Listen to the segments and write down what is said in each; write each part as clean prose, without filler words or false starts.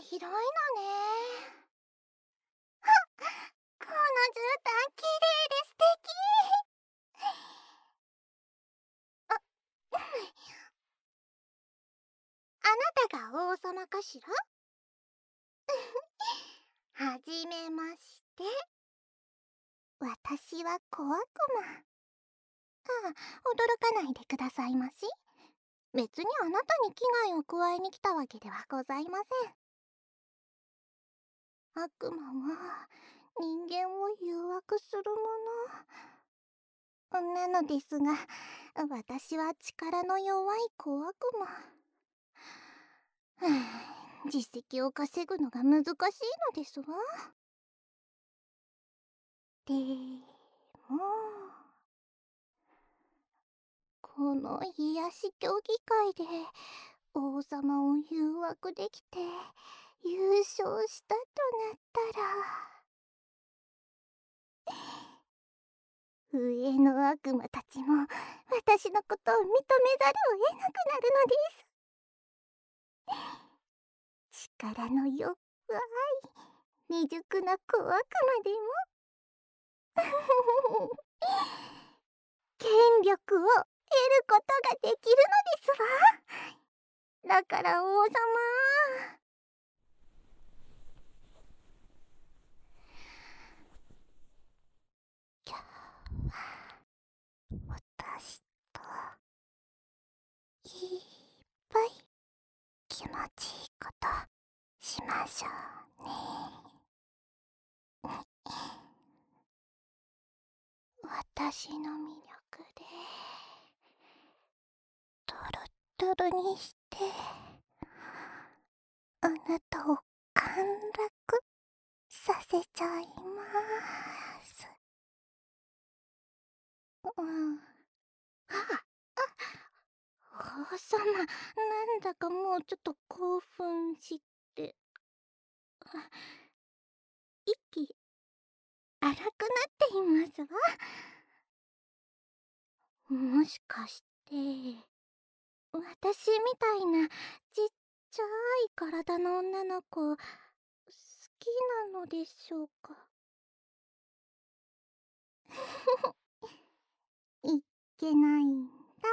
広いのね。この絨毯きれいで素敵。あなたが王様かしら？はじめまして。私は小悪魔。驚かないでくださいまし。別にあなたに危害を加えに来たわけではございません。悪魔は人間を誘惑するものなのですが、私は力の弱い小悪魔。実績を稼ぐのが難しいのですわ。でもこの癒し競技会で王様を誘惑できて優勝したとなったら、上の悪魔たちも私のことを認めざるを得なくなるのです。力の弱い未熟な小悪魔でも権力を得ることができるのですわ。だから王様、今日は私といっぱい気持ちいいことしましょうね。私の魅力でトロトロにしてあなたを陥落させちゃいます。王様、なんだかもうちょっと興奮して息荒くなっていますわ。もしかして私みたいなちっちゃい体の女の子好きなのでしょうか？いけないんだ。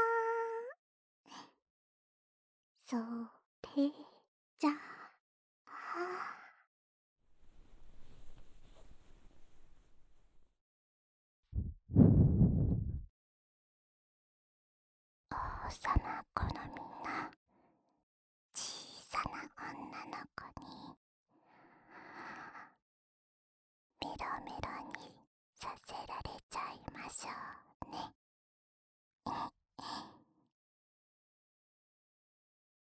それじゃあ王様好みの小さな女の子にメロメロにさせられちゃいましょう